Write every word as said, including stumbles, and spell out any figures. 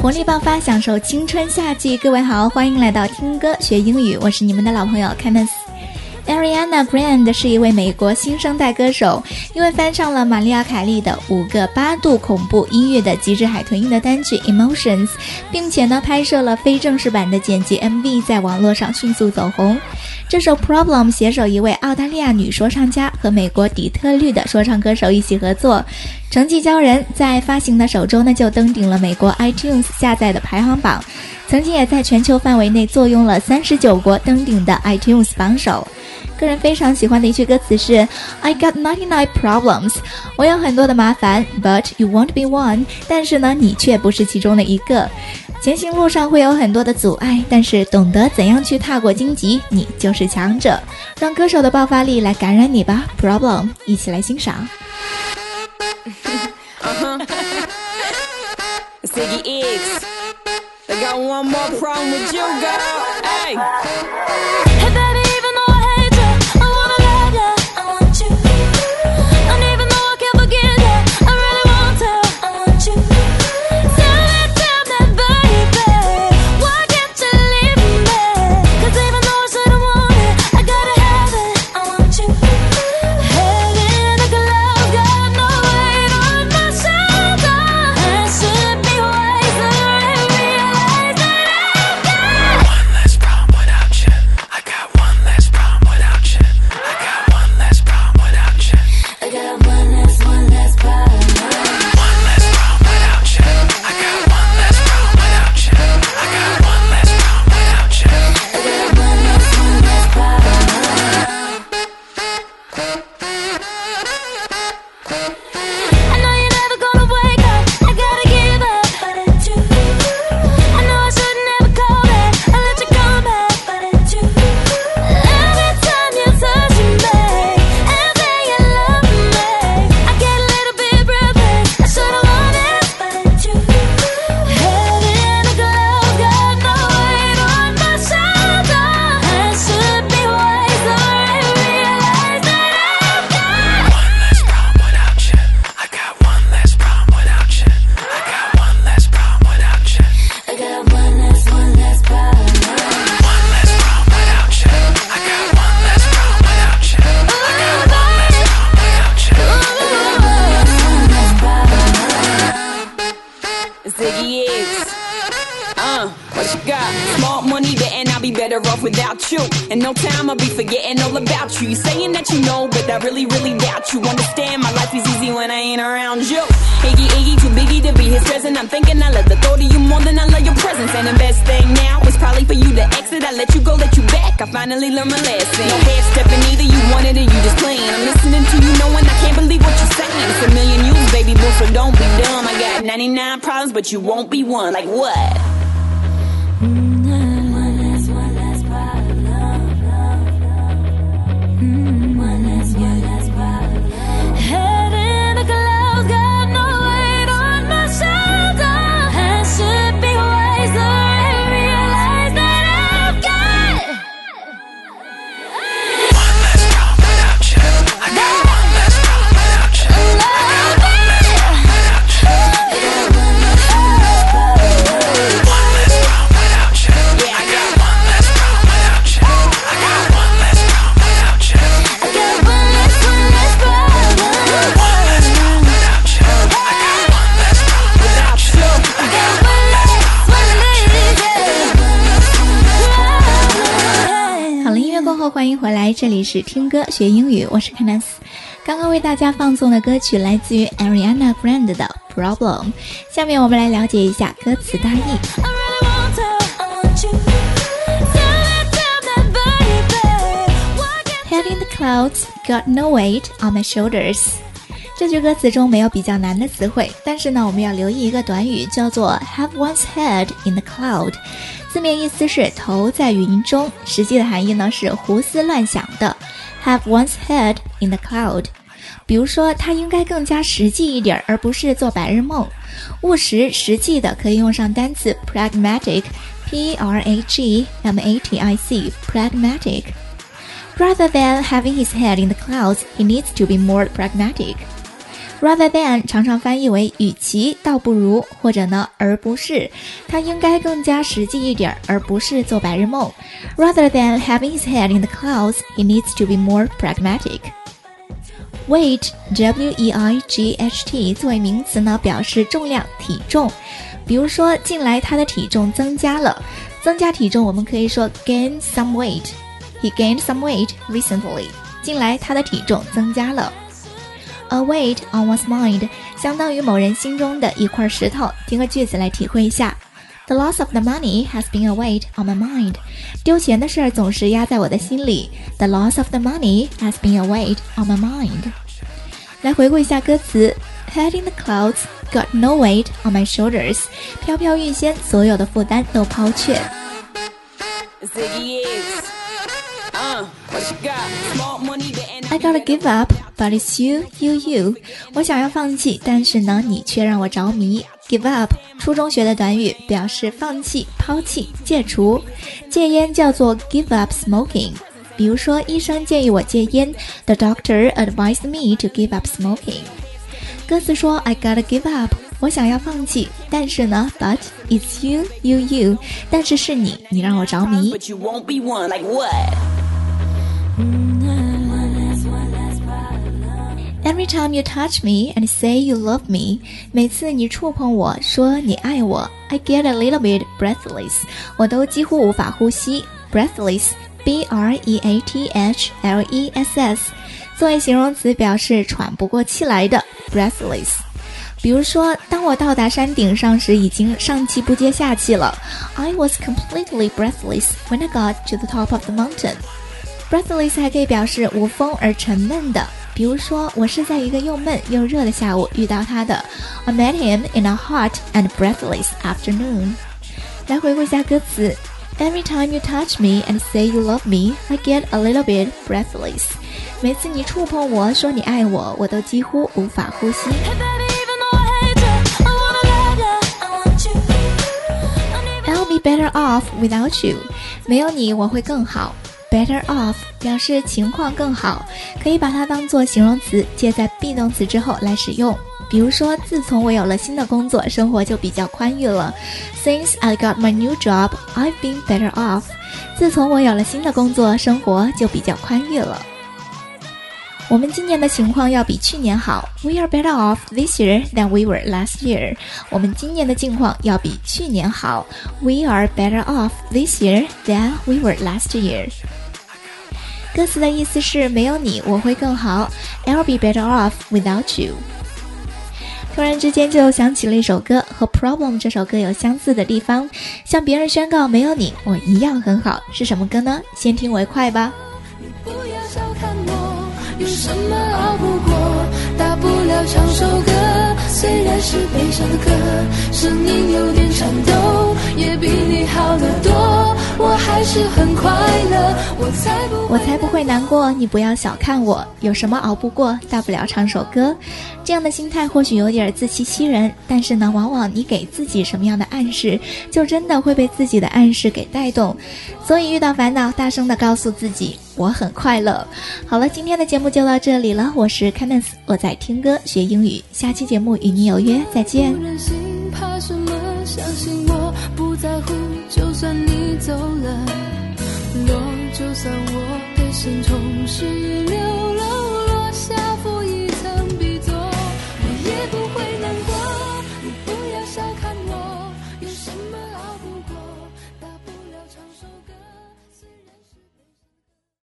活力爆发，享受青春夏季。各位好，欢迎来到听歌学英语，我是你们的老朋友 Candice。Ariana Grande 是一位美国新生代歌手，因为翻唱了玛丽亚凯莉的五个八度恐怖音乐的极致海豚音的单曲 Emotions， 并且呢拍摄了非正式版的剪辑 M V， 在网络上迅速走红。这首 Problem 携手一位澳大利亚女说唱家和美国底特律的说唱歌手一起合作，成绩骄人，在发行的首周呢就登顶了美国 iTunes 下载的排行榜，曾经也在全球范围内坐拥了三十九国登顶的 iTunes 榜首。个人非常喜欢的一句歌词是 I got ninety-nine problems， 我有很多的麻烦 But you won't be one， 但是呢你却不是其中的一个。前行路上会有很多的阻碍，但是懂得怎样去踏过荆棘，你就是强者。让歌手的爆发力来感染你吧 Problem， 一起来欣赏。 uh-huh. Ziggy X I got one more problem with you, girl. Hey. Hey, baby, even though I hate you, I wanna love you. I want you. And even though I can't forget you, I really want to. I want you. Tell me, tell me, baby, why can't you leave me? 'Cause even though I shouldn't want it, I gotta have it. I want you. Head in the clouds, got no weight on my shoulder. I should be wiser and realize that I've got one less problem without you. I got one less problem without you. I got one less problem without you. I got one less, one less problem. One less problem without you. I got one less problem without you. I got one less problem without you. I got one less, one less problem. I know you're never gonna wake up. I gotta give up, but it's you. I know I should never call back. I let you come back, but it's you. Every time you touch me and say you love me, I get a little bit breathless. I should've known it, but it's you. Head in the clouds, got no weight on my shoulder. I should be wiser and realize that I've got one less problem without you. I got one less problem without you. I got one less problem without you. I got one less, one less problem. One less problem without you. I got one less problem without you. I got one less problem without you. I got one less, one less problem. Ziggy X. Uh, what you got? Small money, but and I'll be better off without you. In no time, I'll be forgetting all about you. You saying that you know, but I really, really doubt you. Understand, my life is easy when I ain't around you. Iggy, Iggy, too biggie to be his present. I'm thinking I love the thought of you more than I love your presence. And the best thing now is probably for you to exit. I let you go, let you back. I finally learned my lesson. No half stepping either, you wanted it, you just playing. I'm listening to you knowing I can't believe what you're saying. It's a million you, baby boo, so don't be dumb. I got ninety-nine problems, but you won't be one. Like what? One less, one less problem. One less, one less problem. Head in the clouds, got no weight on my shoulder. I should be wiser and realize that I've got one less problem without you. I got one less problem without you. I got one less problem without you. I got one less, one less problem. One less problem without you. Yeah, I got one less problem without you. I got one less problem without you. I got one less, one less problem. One less problem without you. I got one less problem without you. I got one less, one less. 好了，音乐过后欢迎回来，这里是听歌学英语，我是 Candice。刚刚为大家放送的歌曲来自于 Ariana Grande 的 Problem， 下面我们来了解一下歌词大意。 I really want to, I want you. Tell me, tell me, baby, why can't Head in the clouds, got no weight on my shoulders。这句歌词中没有比较难的词汇，但是呢，我们要留意一个短语，叫做 have one's head in the cloud。字面意思是头在云中，实际的含义呢是胡思乱想的。have one's head in the cloud。比如说，它应该更加实际一点，而不是做白日梦。务实、实际的可以用上单词 pragmatic，P R A G M A T I C，pragmatic。Rather than having his head in the clouds, he needs to be more pragmatic. Rather than 常常翻译为与其倒不如，或者呢而不是，它应该更加实际一点，而不是做白日梦。Rather than having his head in the clouds, he needs to be more pragmatic. Weight, W E I G H T 作为名词呢，表示重量、体重。比如说近来他的体重增加了，增加体重我们可以说 gain some weight. He gained some weight recently. 近来他的体重增加了。A weight on one's mind 相当于某人心中的一块石头。听个句子来体会一下。The loss of the money has been a weight on my mind. 丢钱的事儿总是压在我的心里。The loss of the money has been a weight on my mind. 来回顾一下歌词。Head in the clouds, got no weight on my shoulders. 飘飘欲仙，所有的负担都抛却。I gotta give up, but it's you, you, you. 我想要放弃，但是呢，你却让我着迷。Give up 初中学的短语，表示放弃、抛弃、戒除。戒烟叫做 give up smoking。比如说，医生建议我戒烟 The doctor advised me to give up smoking. 歌词说 I gotta give up 我想要放弃，但是呢 But it's you, you, you 但是是你，你让我着迷。 But you won't be one, like what? Every time you touch me and say you love me 每次你触碰我说你爱我 I get a little bit breathless 我都几乎无法呼吸 Breathless B R E A T H L E S S 作为形容词表示喘不过气来的 breathless。 比如说当我到达山顶上时已经上气不接下气了 I was completely breathless when I got to the top of the mountain。 Breathless 还可以表示无风而沉闷的，比如说我是在一个又闷又热的下午遇到他的 I met him in a hot and breathless afternoon。 来回顾一下歌词。Every time you touch me and say you love me, I get a little bit breathless. 每次你触碰我说你爱我，我都几乎无法呼吸。I'll be better off without you. 没有你我会更好。Better off 表示情况更好，可以把它当作形容词，接在 be 动词之后来使用。比如说自从我有了新的工作，生活就比较宽裕了。Since I got my new job, I've been better off. 自从我有了新的工作，生活就比较宽裕了。我们今年的情况要比去年好。We are better off this year than we were last year. 我们今年的境况要比去年好。We are better off this year than we were last year. 歌词的意思是没有你我会更好。I'll be better off without you. 突然之间就想起了一首歌，和 Problem 这首歌有相似的地方，向别人宣告没有你我一样很好。是什么歌呢？先听为快吧。 你不要小看我，有什么熬不过，大不了唱首歌，虽然是悲伤的歌，声音有点颤抖，也比你好得多，我还是很快乐，我才不我才不会难过，你不要小看我，有什么熬不过，大不了唱首歌。这样的心态或许有点自欺欺人，但是呢，往往你给自己什么样的暗示，就真的会被自己的暗示给带动。所以遇到烦恼，大声地告诉自己，我很快乐。好了，今天的节目就到这里了，我是 Candice， 我在听歌学英语，下期节目与你有约，再见。 不忍心，怕什么？相信我，不在乎，就算你走了，落，就算我的心重拾。